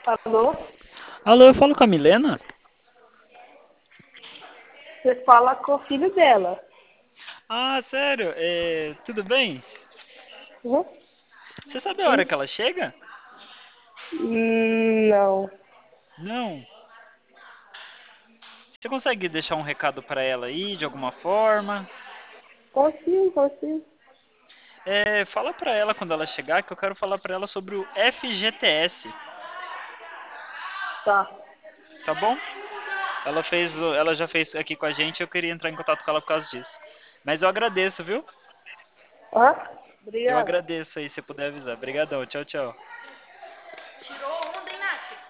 Alô? Alô, eu falo com a Milena? Você fala com o filho dela. Ah, sério? Tudo bem? Uhum. Você sabe a hora Sim. que ela chega? Não. Não. Você consegue deixar um recado pra ela aí, de alguma forma? Consigo, consigo. Fala pra ela quando ela chegar que eu quero falar pra ela sobre o FGTS, Tá. tá bom? Ela já fez aqui com a gente, eu queria entrar em contato com ela por causa disso. Mas eu agradeço, viu? Hã? Eu Obrigada. agradeço aí, se puder avisar. Obrigadão, tchau, tchau.